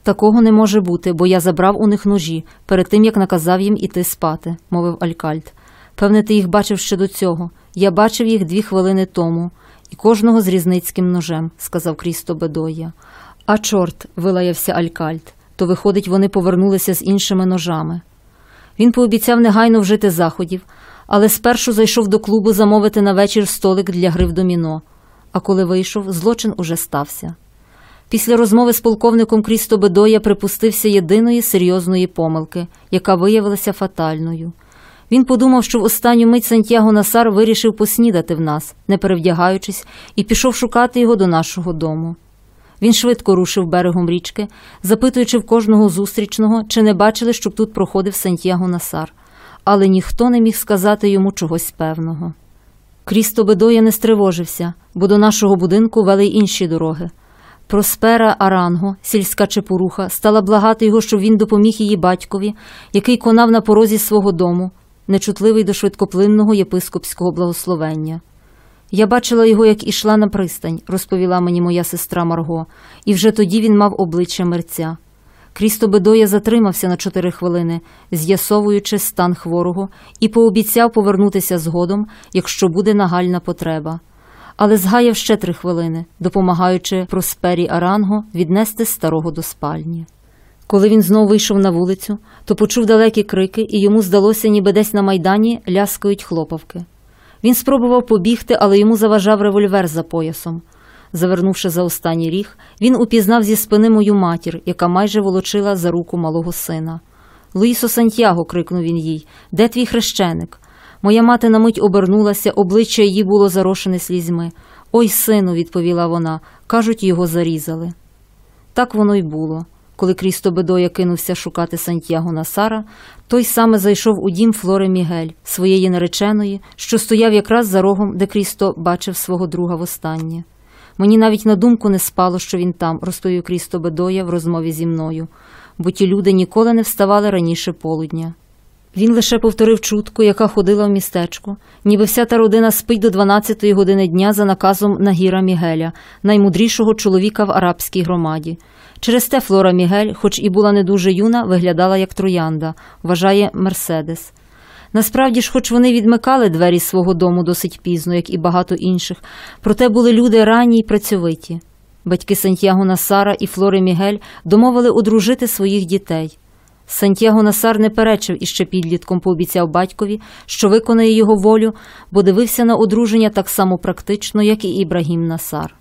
«Такого не може бути, бо я забрав у них ножі, перед тим, як наказав їм іти спати», – мовив Алькальд. «Певне, ти їх бачив ще до цього. Я бачив їх 2 хвилини тому. І кожного з різницьким ножем», – сказав Крісто Бедоя. «А чорт», – вилаявся Алькальд, – «то, виходить, вони повернулися з іншими ножами». Він пообіцяв негайно вжити заходів, але спершу зайшов до клубу замовити на вечір столик для гри в доміно. А коли вийшов, злочин уже стався. Після розмови з полковником Крісто Бедоя припустився єдиної серйозної помилки, яка виявилася фатальною. Він подумав, що в останню мить Сантьяго Насар вирішив поснідати в нас, не перевдягаючись, і пішов шукати його до нашого дому. Він швидко рушив берегом річки, запитуючи в кожного зустрічного, чи не бачили, щоб тут проходив Сантьяго Насар. Але ніхто не міг сказати йому чогось певного. Крісто Бедоя не стривожився, бо до нашого будинку вели й інші дороги. Проспера Аранго, сільська чепуруха, стала благати його, щоб він допоміг її батькові, який конав на порозі свого дому, нечутливий до швидкоплинного єпископського благословення. «Я бачила його, як ішла на пристань», – розповіла мені моя сестра Марго, і вже тоді він мав обличчя мерця. Крісто Бедоя затримався на 4 хвилини, з'ясовуючи стан хворого, і пообіцяв повернутися згодом, якщо буде нагальна потреба. Але згаяв ще 3 хвилини, допомагаючи Проспері Аранго віднести старого до спальні. Коли він знов вийшов на вулицю, то почув далекі крики, і йому здалося, ніби десь на майдані ляскають хлопавки. Він спробував побігти, але йому заважав револьвер за поясом. Завернувши за останній ріг, він упізнав зі спини мою матір, яка майже волочила за руку малого сина. «Луїсо Сантьяго!» – крикнув він їй. «Де твій хрещеник?» Моя мати на мить обернулася, обличчя її було зарошене слізьми. «Ой, сину!» – відповіла вона. «Кажуть, його зарізали». Так воно й було. Коли Крісто Бедоя кинувся шукати Сантьяго Насара, той саме зайшов у дім Флори Мігель, своєї нареченої, що стояв якраз за рогом, де Крісто бачив свого друга востаннє. «Мені навіть на думку не спало, що він там», – розповів Крісто Бедоя в розмові зі мною, бо ті люди ніколи не вставали раніше полудня. Він лише повторив чутку, яка ходила в містечку, ніби вся та родина спить до 12-ї години дня за наказом Нагіра Мігеля, наймудрішого чоловіка в арабській громаді. Через те Флора Мігель, хоч і була не дуже юна, виглядала як троянда, вважає Мерседес. Насправді ж, хоч вони відмикали двері свого дому досить пізно, як і багато інших, проте були люди ранні й працьовиті. Батьки Сантьяго Насара і Флори Мігель домовили одружити своїх дітей. Сантьяго Насар не перечив і ще підлітком пообіцяв батькові, що виконає його волю, бо дивився на одруження так само практично, як і Ібрагім Насар.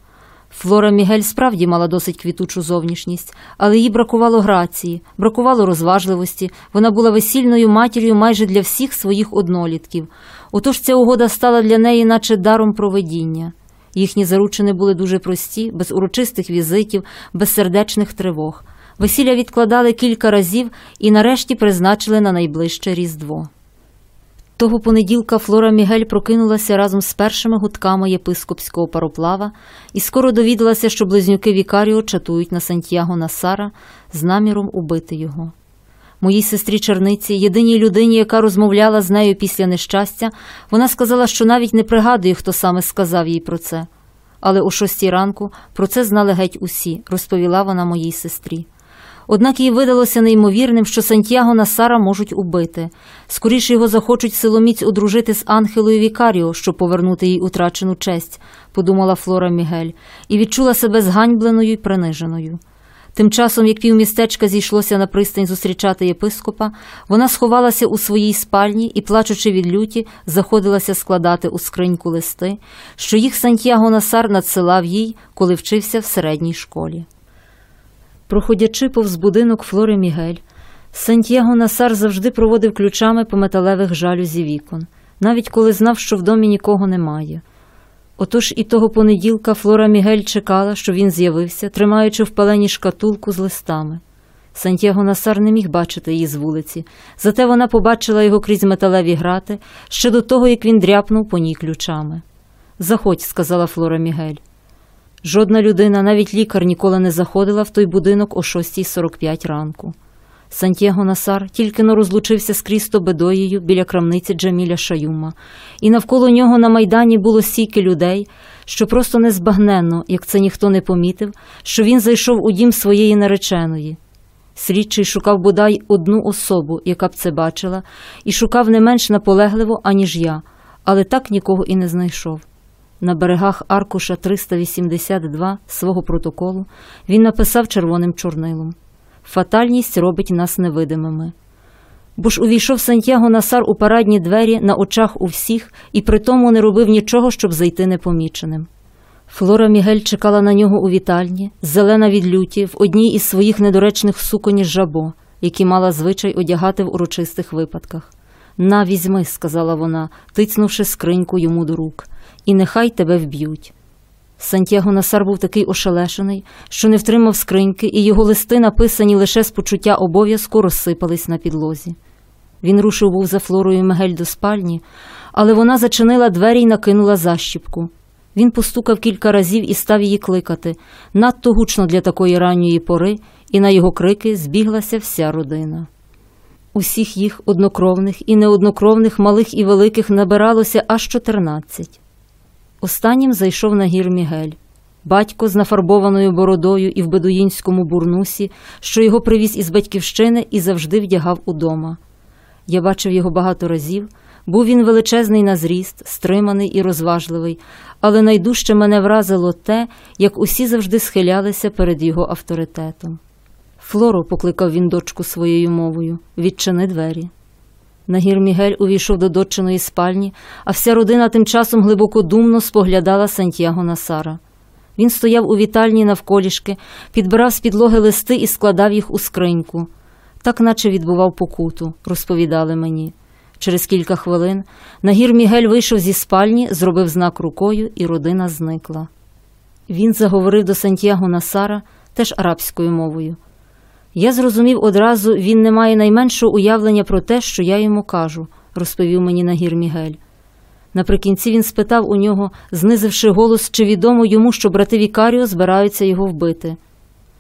Флора Мігель справді мала досить квітучу зовнішність, але їй бракувало грації, бракувало розважливості, вона була весільною матір'ю майже для всіх своїх однолітків. Отож ця угода стала для неї наче даром провидіння. Їхні заручини були дуже прості, без урочистих візитів, без сердечних тривог. Весілля відкладали кілька разів і нарешті призначили на найближче Різдво. Того понеділка Флора Мігель прокинулася разом з першими гудками єпископського пароплава і скоро довідалася, що близнюки Вікаріо чатують на Сантьяго Насара з наміром убити його. Моїй сестрі-черниці, єдиній людині, яка розмовляла з нею після нещастя, вона сказала, що навіть не пригадує, хто саме сказав їй про це. Але о 6 ранку про це знали геть усі, розповіла вона моїй сестрі. Однак їй видалося неймовірним, що Сантьяго Насара можуть убити. Скоріше його захочуть силоміць одружити з Анхелою Вікаріо, щоб повернути їй утрачену честь, подумала Флора Мігель, і відчула себе зганьбленою й приниженою. Тим часом, як півмістечка зійшлося на пристань зустрічати єпископа, вона сховалася у своїй спальні і, плачучи від люті, заходилася складати у скриньку листи, що їх Сантьяго Насар надсилав їй, коли вчився в середній школі. Проходячи повз будинок Флори Мігель, Сантьяго Насар завжди проводив ключами по металевих жалюзі вікон, навіть коли знав, що в домі нікого немає. Отож і того понеділка Флора Мігель чекала, що він з'явився, тримаючи в пелені шкатулку з листами. Сантьяго Насар не міг бачити її з вулиці, зате вона побачила його крізь металеві грати ще до того, як він дряпнув по ній ключами. «Заходь», – сказала Флора Мігель. Жодна людина, навіть лікар, ніколи не заходила в той будинок о 6:45 ранку. Сантьяго Насар тільки-но розлучився з Крісто Бедоєю біля крамниці Джаміля Шаюма, і навколо нього на Майдані було стільки людей, що просто незбагненно, як це ніхто не помітив, що він зайшов у дім своєї нареченої. Слідчий шукав бодай одну особу, яка б це бачила, і шукав не менш наполегливо, аніж я, але так нікого і не знайшов. На берегах аркуша 382 свого протоколу він написав червоним чорнилом: «Фатальність робить нас невидимими». Бо ж увійшов Сантьяго Насар у парадні двері на очах у всіх і притому не робив нічого, щоб зайти непоміченим. Флора Мігель чекала на нього у вітальні, зелена від люті, в одній із своїх недоречних суконь з жабо, які мала звичай одягати в урочистих випадках. «На, візьми», – сказала вона, тицнувши скриньку йому до рук, – «і нехай тебе вб'ють». Сантьяго Насар був такий ошелешений, що не втримав скриньки, і його листи, написані лише з почуття обов'язку, розсипались на підлозі. Він рушив був за Флорою Мігель до спальні, але вона зачинила двері й накинула защіпку. Він постукав кілька разів і став її кликати, надто гучно для такої ранньої пори, і на його крики збіглася вся родина. Усіх їх, однокровних і неоднокровних, малих і великих, набиралося аж 14. Останнім зайшов Нагір Мігель, батько з нафарбованою бородою і в бедуїнському бурнусі, що його привіз із батьківщини і завжди вдягав удома. Я бачив його багато разів. Був він величезний на зріст, стриманий і розважливий, але найдужче мене вразило те, як усі завжди схилялися перед його авторитетом. «Флоро», – покликав він дочку своєю мовою, – «відчини двері». Нагір Мігель увійшов до дочиної спальні, а вся родина тим часом глибокодумно споглядала Сантьяго Насара. Він стояв у вітальні навколішки, підбирав з підлоги листи і складав їх у скриньку. Так наче відбував покуту, розповідали мені. Через кілька хвилин Нагір Мігель вийшов зі спальні, зробив знак рукою, і родина зникла. Він заговорив до Сантьяго Насара теж арабською мовою. Я зрозумів одразу, він не має найменшого уявлення про те, що я йому кажу, розповів мені Нагір Мігель. Наприкінці він спитав у нього, знизивши голос, чи відомо йому, що брати Вікаріо збираються його вбити.